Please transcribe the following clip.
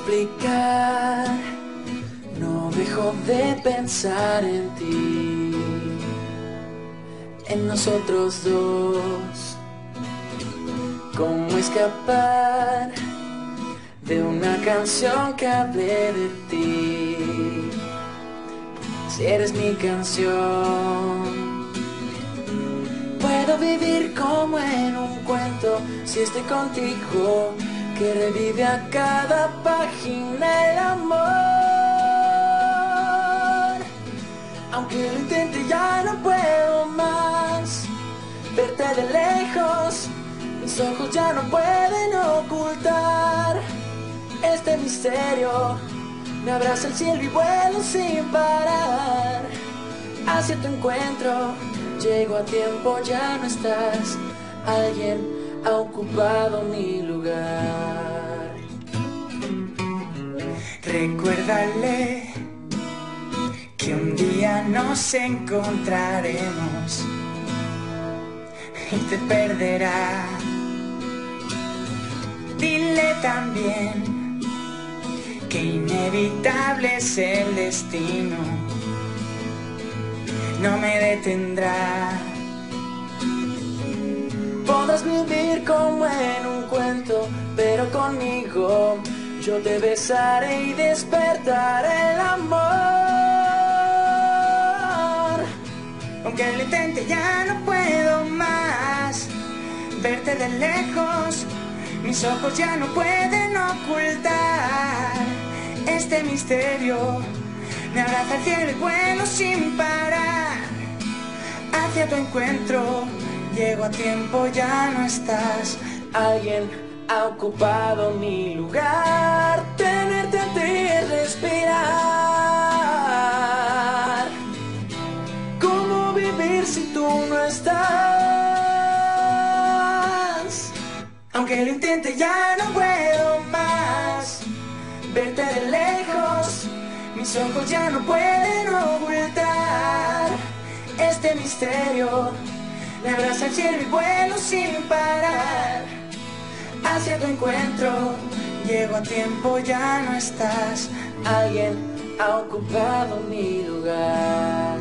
explicar, no dejo de pensar en ti, en nosotros dos. ¿Cómo escapar de una canción que hable de ti? Si eres mi canción, puedo vivir como en un cuento si estoy contigo, que revive a cada página el amor. Aunque lo intente ya no puedo más verte de lejos, mis ojos ya no pueden ocultar este misterio. Me abraza el cielo y vuelo sin parar hacia tu encuentro. Llego a tiempo, ya no estás. Alguien ha ocupado mi lugar. Recuérdale que un día nos encontraremos y te perderá. Dile también que inevitable es el destino, no me detendrá. Podrás vivir como en un cuento, pero conmigo yo te besaré y despertaré el amor. Aunque lo intente ya no puedo más verte de lejos, mis ojos ya no pueden ocultar este misterio. Me abraza el cielo y vuelo sin parar hacia tu encuentro. Llego a tiempo, ya no estás. Alguien ha ocupado mi lugar. Tenerte a ti es respirar. ¿Cómo vivir si tú no estás? Aunque lo intente ya no puedo más verte de lejos, mis ojos ya no pueden ocultar este misterio. Me abraza el cielo y vuelo sin parar hacia tu encuentro. Llego a tiempo, ya no estás. Alguien ha ocupado mi lugar.